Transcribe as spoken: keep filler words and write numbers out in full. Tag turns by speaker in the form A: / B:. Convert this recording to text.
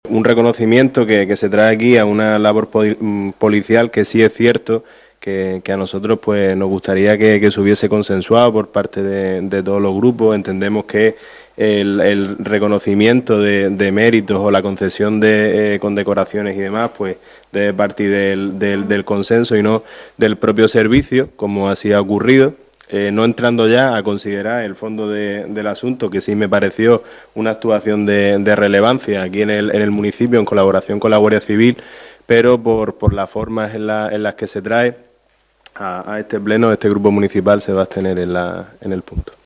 A: un reconocimiento que, que se trae aquí a una labor policial que sí es cierto que, que a nosotros pues nos gustaría que, que se hubiese consensuado por parte de, de todos los grupos. Entendemos que el, el reconocimiento de, de méritos o la concesión de eh, condecoraciones y demás pues debe partir del, del, del consenso y no del propio servicio, como así ha ocurrido. Eh, no entrando ya a considerar el fondo de, del asunto, que sí me pareció una actuación de, de relevancia aquí en el, en el municipio en colaboración con la Guardia Civil, pero por, por las formas en, la, en las que se trae a, a este pleno, este grupo municipal se va a abstener en, la, en el punto.